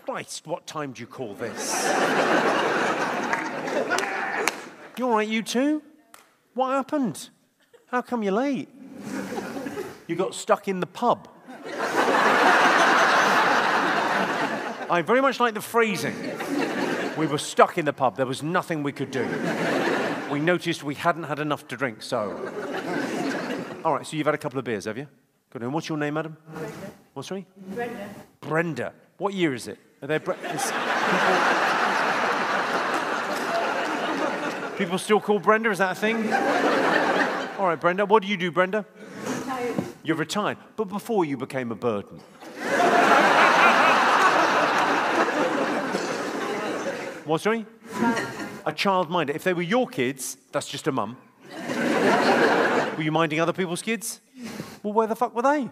Christ, what time do you call this? You all right, you two? What happened? How come you're late? You got stuck in the pub. I very much like the phrasing. We were stuck in the pub. There was nothing we could do. We noticed we hadn't had enough to drink, so... All right, so you've had a couple of beers, have you? Good. And what's your name, madam? Brenda. What's sorry? Brenda. Brenda. What year is it? Are there people still call Brenda? Is that a thing? All right, Brenda. What do you do, Brenda? Retired. You're retired, but before you became a burden. What, sorry? A childminder. If they were your kids, that's just a mum. Were you minding other people's kids? Well, where the fuck were they?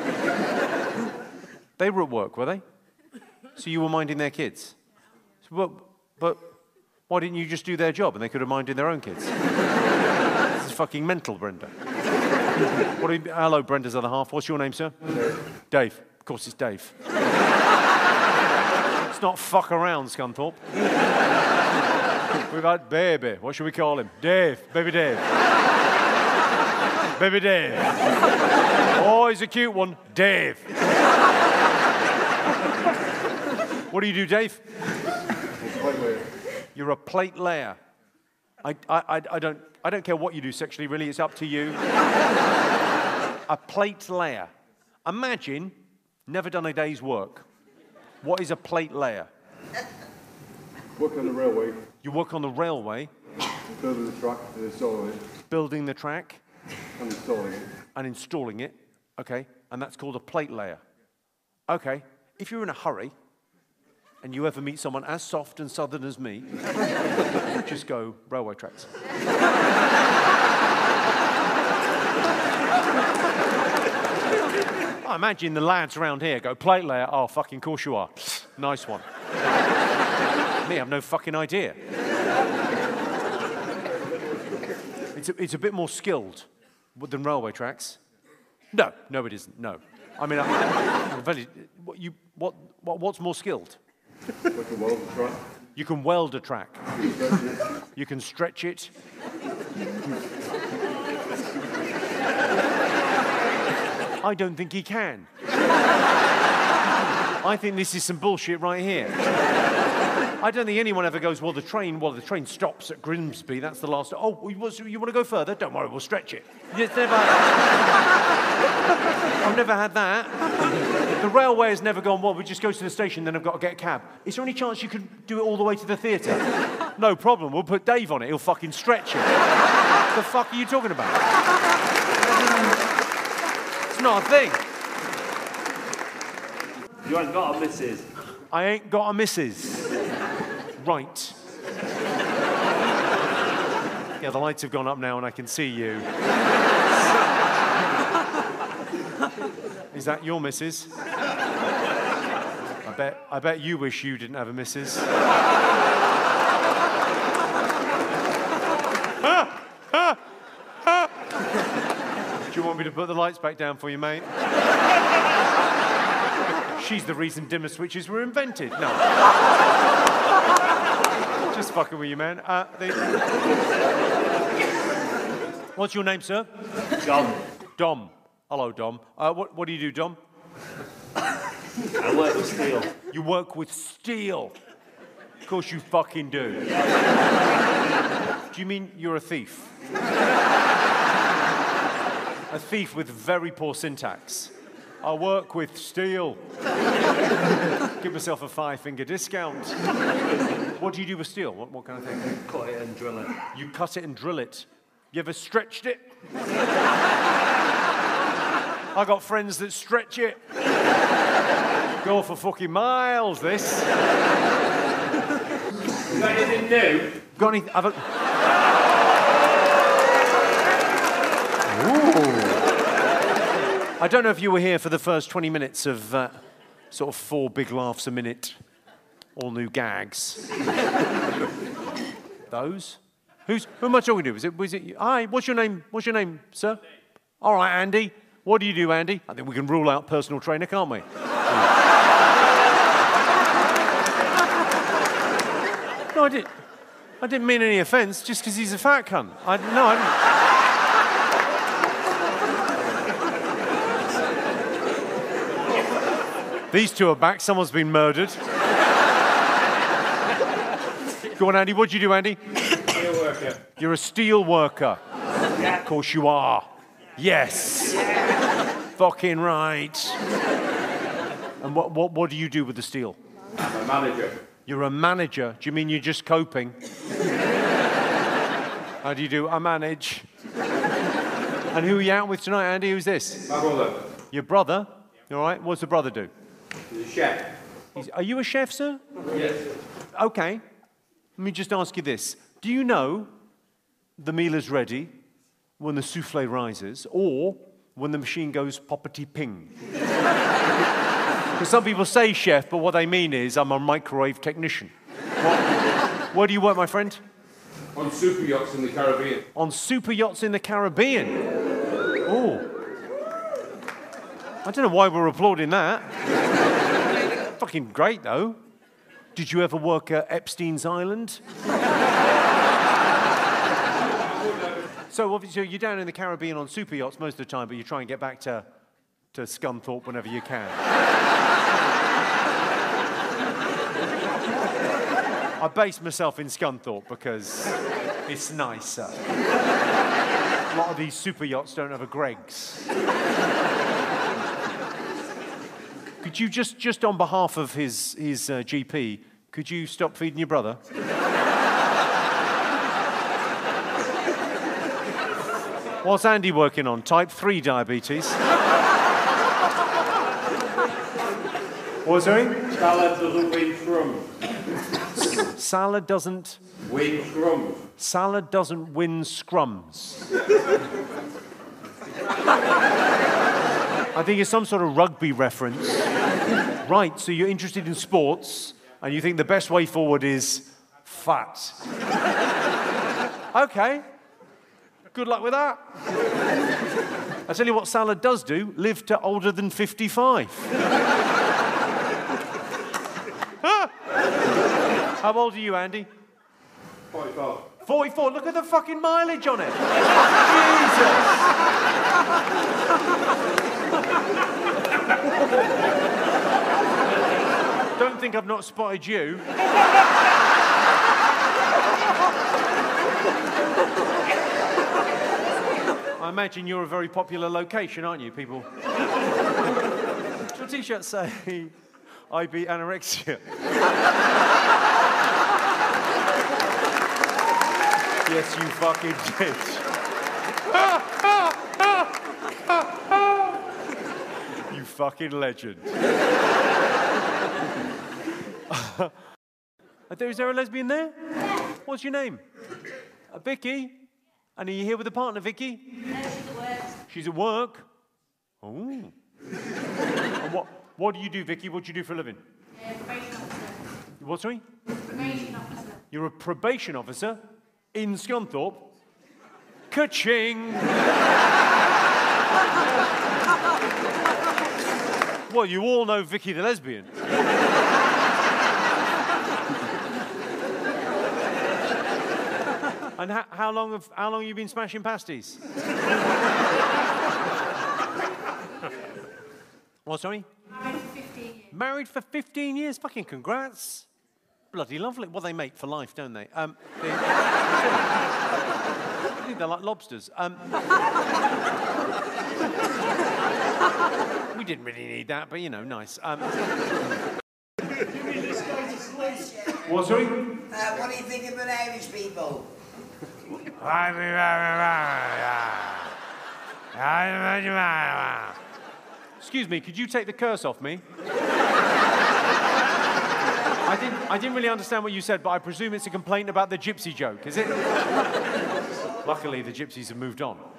They were at work, were they? So you were minding their kids. But why didn't you just do their job and they could have minded their own kids? This is fucking mental, Brenda. Hello, Brenda's other half. What's your name, sir? Dave. Dave. Of course, it's Dave. It's not fuck around, Scunthorpe. We've had baby. What should we call him? Dave. Baby Dave. Baby Dave. Oh, he's a cute one. Dave. What do you do, Dave? You're a plate layer. I don't care what you do sexually, really. It's up to you. A plate layer. Imagine, never done a day's work. What is a plate layer? Work on the railway. You work on the railway. Building the track and installing it. Building the track. And installing it. And installing it. Okay. And that's called a plate layer. Okay. If you're in a hurry, and you ever meet someone as soft and southern as me, just go railway tracks. I imagine the lads around here go, plate layer, oh, fucking course you are. Nice one. Me, I have no fucking idea. It's a bit more skilled than railway tracks. No, it isn't, no. I mean, what's more skilled? Like a weld track. You can weld a track. You can stretch it. I don't think he can. I think this is some bullshit right here. I don't think anyone ever goes, well, the train stops at Grimsby. That's the last. Oh, you want to go further? Don't worry, we'll stretch it. It's never... I've never had that. The railway has never gone, well, we just go to the station, then I've got to get a cab. Is there any chance you could do it all the way to the theatre? No problem. We'll put Dave on it. He'll fucking stretch it. What the fuck are you talking about? It's not a thing. You ain't got a missus. I ain't got a missus. Right. Yeah, the lights have gone up now and I can see you. Is that your missus? I bet you wish you didn't have a missus. Do you want me to put the lights back down for you, mate? She's the reason dimmer switches were invented. No. Just fucking with you, man. What's your name, sir? Dom. Dom. Hello, Dom. What do you do, Dom? I work with steel. You work with steel. Of course you fucking do. Do you mean you're a thief? A thief with very poor syntax. I work with steel. Give myself a 5-finger discount. What do you do with steel? What kind of thing? Cut it and drill it. You cut it and drill it. You ever stretched it? I got friends that stretch it. Go for fucking miles, this. You got anything new? Got any... Ooh. I don't know if you were here for the first 20 minutes of sort of 4 big laughs a minute, all new gags. Those? Who am I talking to? Was it you? Hi, what's your name? What's your name, sir? All right, Andy. What do you do, Andy? I think we can rule out personal trainer, can't we? I didn't mean any offence just because he's a fat cunt. I didn't. These two are back. Someone's been murdered. Go on, Andy. What do you do, Andy? Steel worker. You're a steel worker. Of course you are. Yes. Fucking right. And what do you do with the steel? I'm a manager. You're a manager. Do you mean you're just coping? How do you do? I manage. And who are you out with tonight, Andy? Who's this? My brother. Your brother? All right. What's the brother do? He's a chef. Are you a chef, sir? Yes. Okay. Let me just ask you this. Do you know the meal is ready when the souffle rises or when the machine goes poppity ping? Because some people say chef, but what they mean is I'm a microwave technician. Where do you work, my friend? On super yachts in the Caribbean. On super yachts in the Caribbean. Oh. I don't know why we're applauding that. Fucking great, though. Did you ever work at Epstein's Island? So obviously you're down in the Caribbean on super yachts most of the time, but you try and get back to Scunthorpe whenever you can. I base myself in Scunthorpe because it's nicer. A lot of these super yachts don't have a Greggs. Could you just on behalf of his GP, could you stop feeding your brother? What's Andy working on? Type 3 diabetes. What's doing? Salad doesn't win crumbs. Salad doesn't... Win crumbs. Salad doesn't win scrums. I think it's some sort of rugby reference. Right, so you're interested in sports, and you think the best way forward is fat. Okay. Good luck with that. I tell you what salad does do, live to older than 55. How old are you, Andy? 44. 44. Look at the fucking mileage on it. Jesus. Don't think I've not spotted you. I imagine you're a very popular location, aren't you, people? Does your T-shirt say, I beat anorexia? Yes, you fucking did. You fucking legend. Is there a lesbian there? What's your name? Vicky? And are you here with a partner, Vicky? No, she's at work. She's at work? Oh. And what do you do, Vicky? What do you do for a living? Probation officer. What, sorry? Probation officer. You're a probation officer in Scunthorpe? Ka-ching! Well, you all know Vicky the lesbian. And how long have you been smashing pasties? What, sorry? Married for 15 years. Married for 15 years? Fucking congrats. Bloody lovely. Well, they mate for life, don't they? I think they're like lobsters. We didn't really need that, but, you know, nice. What, sorry? What do you think of Irish people? Excuse me, could you take the curse off me? I didn't really understand what you said, but I presume it's a complaint about the gypsy joke, is it? Luckily, the gypsies have moved on.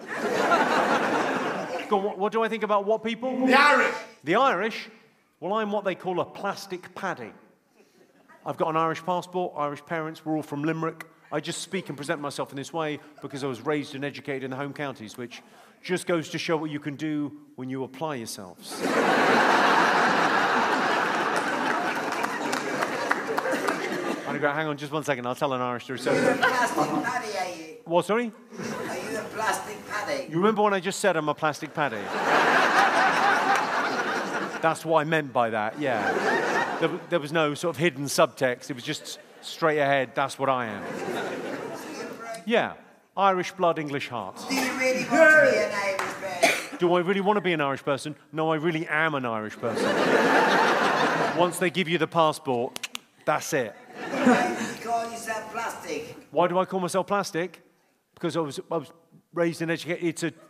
Go on, what do I think about what people? The Irish! The Irish? Well, I'm what they call a plastic paddy. I've got an Irish passport, Irish parents, we're all from Limerick. I just speak and present myself in this way because I was raised and educated in the home counties, which just goes to show what you can do when you apply yourselves. I great. Hang on, just 1 second. I'll tell an Irish story. Are you So, a plastic paddy, are you? what, sorry? Are you a plastic paddy? You remember when I just said I'm a plastic paddy? That's what I meant by that, yeah. There was no sort of hidden subtext. It was just straight ahead, that's what I am. Yeah, Irish blood, English heart. Do you really want to be an Irish person? Do I really want to be an Irish person? No, I really am an Irish person. Once they give you the passport, that's it. Why do you call yourself plastic? Why do I call myself plastic? Because I was raised and educated. It's a.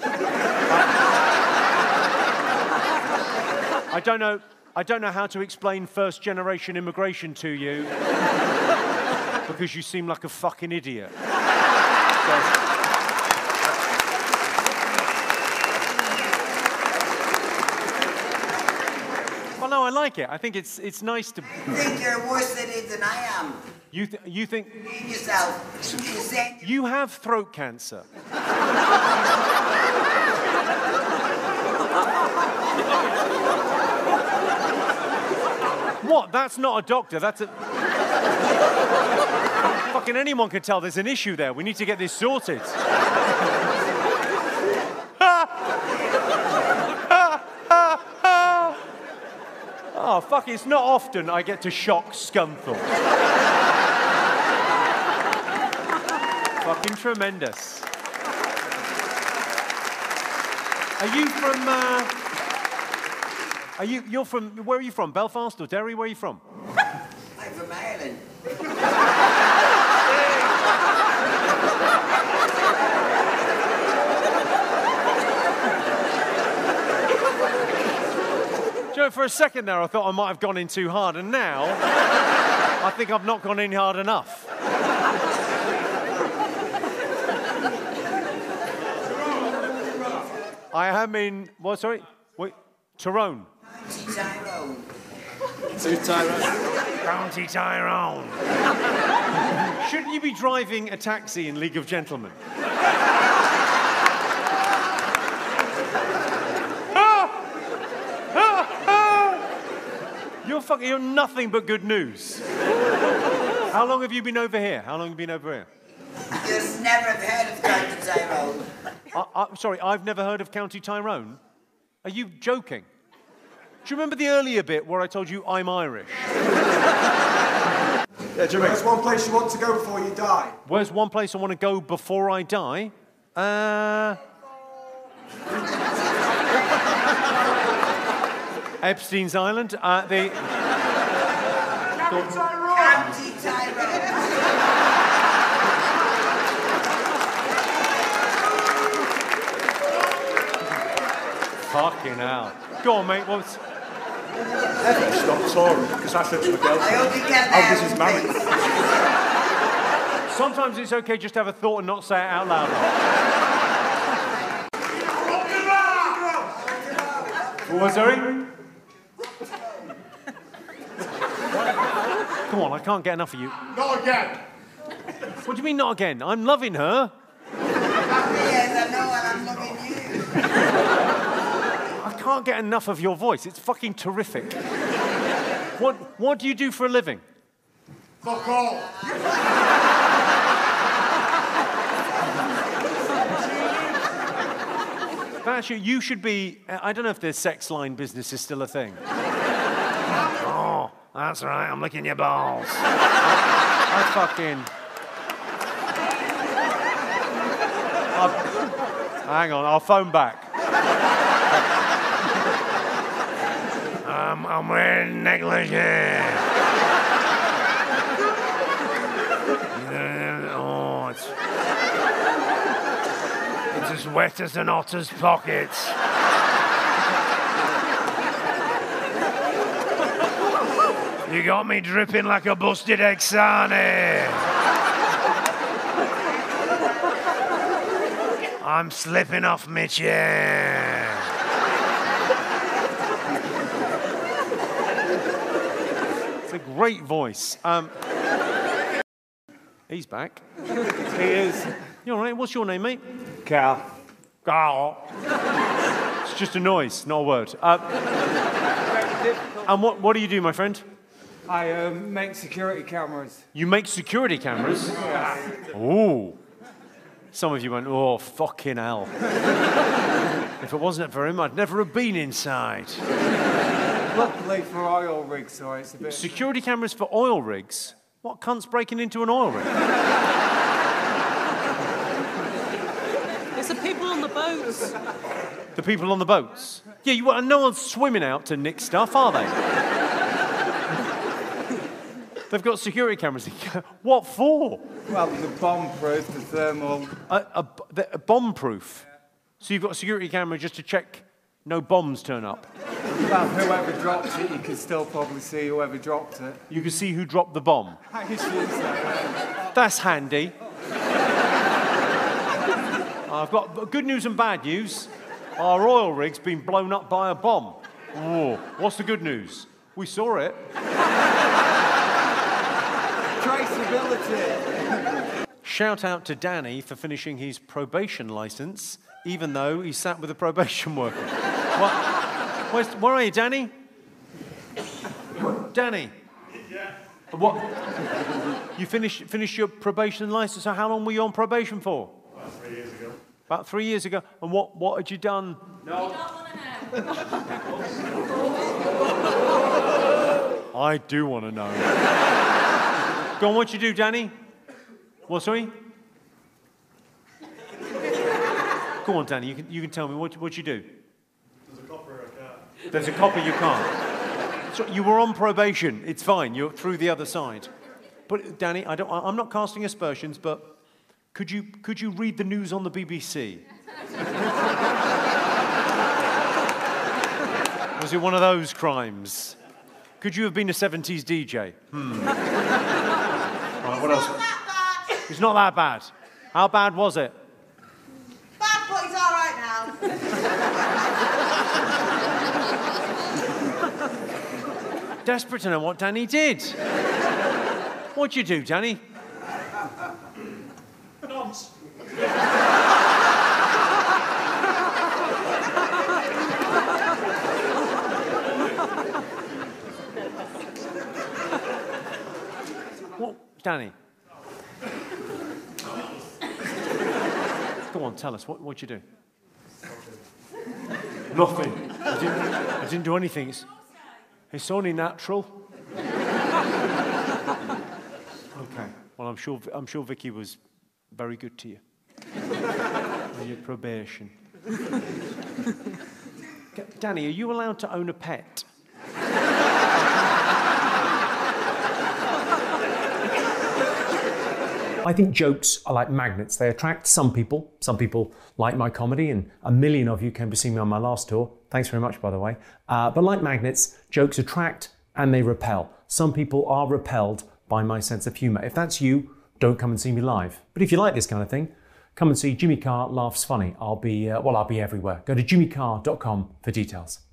I don't know how to explain first-generation immigration to you because you seem like a fucking idiot. Well, no, I like it. I think it's nice to. I think you're worse at it than I am. You think You yourself. You said you have throat cancer. What? That's not a doctor. That's a. Fucking anyone can tell there's an issue there. We need to get this sorted. Oh, fuck, it's not often I get to shock Scunthorpe. Fucking tremendous. Are you from, you're from, where are you from? Belfast or Derry? Where are you from? I'm from Ireland. Do you know, for a second there, I thought I might have gone in too hard, and now I think I've not gone in hard enough. I am in, what, sorry? Wait, Tyrone. Tyrone. County Tyrone. Shouldn't you be driving a taxi in League of Gentlemen? You're nothing but good news. How long have you been over here? How long have you been over here? You've never heard of County Tyrone. Sorry, I've never heard of County Tyrone. Are you joking? Do you remember the earlier bit where I told you I'm Irish? Yeah, Jimmy. There's one place you want to go before you die. Where's one place I want to go before I die? Epstein's Island. County Tyrone. Fucking hell. Go on, mate. What's... Stop talking, because I said to the girl, I hope you get there. how this is married. Sometimes it's okay just to have a thought and not say it out loud. What was sorry? Come on, I can't get enough of you. Not again. What do you mean not again? I'm loving her. Yes, I know, and I'm loving you. I can't get enough of your voice. It's fucking terrific. What do you do for a living? Fuck all. Actually, you should be... I don't know if the sex line business is still a thing. Oh, that's right. I'm licking your balls. I fucking... Hang on, I'll phone back. I'm wearing negligee. Oh, it's as wet as an otter's pockets. You got me dripping like a busted egg sarnie. I'm slipping off my chair. It's a great voice. He's back. He is. You all right? What's your name, mate? Carl. Carl. It's just a noise, not a word. And what do you do, my friend? I make security cameras. You make security cameras? Ooh. Some of you went, oh, fucking hell. If it wasn't for him, I'd never have been inside. Luckily for oil rigs, so it's a bit... Security cameras for oil rigs? What cunt's breaking into an oil rig? It's the people on the boats. The people on the boats? Yeah, no one's swimming out to nick stuff, are they? They've got security cameras. What for? Well, the bomb-proof, the thermal... Bomb-proof? So you've got a security camera just to check no bombs turn up? Well, whoever dropped it, you can still probably see whoever dropped it. You can see who dropped the bomb? I assume so. That's handy. I've got good news and bad news. Our oil rig's been blown up by a bomb. Oh, what's the good news? We saw it. Traceability. Shout out to Danny for finishing his probation license, even though he sat with a probation worker. Where are you, Danny? Danny? Yeah. What? You finished your probation license, so how long were you on probation for? About 3 years ago. About 3 years ago. And what had you done? No. You don't want to know. I do want to know. Go on, what'd you do, Danny? What, sorry? Go on, Danny, you can tell me, what'd you do? There's a copper I can't. There's a copper you can't. So you were on probation, it's fine, you're through the other side. But, Danny, I'm not casting aspersions, but could you read the news on the BBC? Was it one of those crimes? Could you have been a 70s DJ? Right, what else? Not that bad. It's not that bad. How bad was it? Bad, but he's all right now. Desperate to know what Danny did. What'd you do, Danny? Nonce. What, Danny? Go on, tell us. What'd you do? Nothing. I didn't do anything. It's only natural. Okay. Well, I'm sure Vicky was very good to you. On your probation. Danny, are you allowed to own a pet? I think jokes are like magnets. They attract some people. Some people like my comedy, and a million of you came to see me on my last tour. Thanks very much, by the way. But like magnets, jokes attract and they repel. Some people are repelled by my sense of humour. If that's you, don't come and see me live. But if you like this kind of thing, come and see Jimmy Carr Laughs Funny. I'll be everywhere. Go to jimmycarr.com for details.